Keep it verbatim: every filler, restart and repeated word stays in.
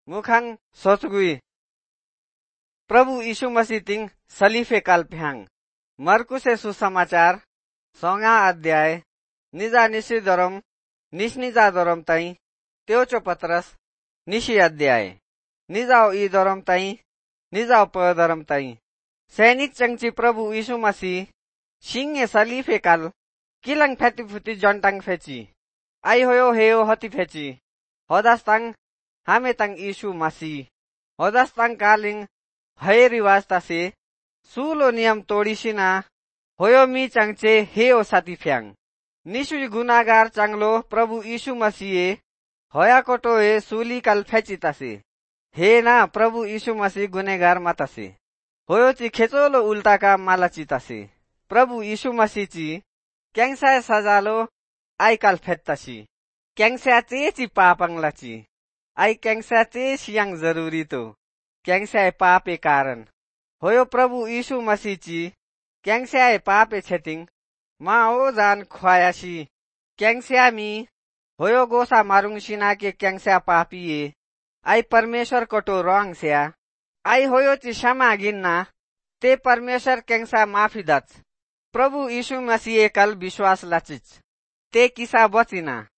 मुखांग सोचगुई प्रभु यीशु मसीह तिंग सलीफे काल प्यांग मरकुसे सुसमाचार सोंगा अध्याय निजा निशी दरम निशनिजा दरम ताई त्योचो पत्रस निशी अध्याय निजाओ ई दरम ताई निजाओ प दरम ताई सैनिक चंगची प्रभु यीशु मसीह सिंगे सलीफे काल किलंग फेती फुती जंटांग फेची आई होयो हेयो हती फेची होदास तंग हामे तंग यीशु मसीह होदास तंग कालिंग हये रिवाज तासे सुलो नियम तोड़ीसिना होयो मी चंगचे हेयो साथी फ्यांग निशु गुनागार चांगलो प्रभु यीशु मसीह होया कोटोए सुली कल फेची तासे हे ना प्रभु यीशु मसीह गुनेगार मातासे होयो ची खेचोलो उल्टा का माला चितासे प्रभु यीशु मसीह ची कैंसा सजालो आई काल फेत्तासी कैंसा चे ची पापंगला ची आई कैंसा चे सियांग जरूरी तो कैंसा पापे कारण होयो प्रभु यीशु मसीह ची कैंसा पापे छेतिंग मा ओ जान ख्वायासी कैंसा मी होयो गोसा मारुंग सिना के कैंसा पापिए आई परमेश्वर कोटो रोंग स्या आई होयो ची क्षमा गिन्ना ते परमेश्वर कैंसा माफी दच प्रभु यीशु मसीह कल विश्वास लाचिच ते किसा बचिना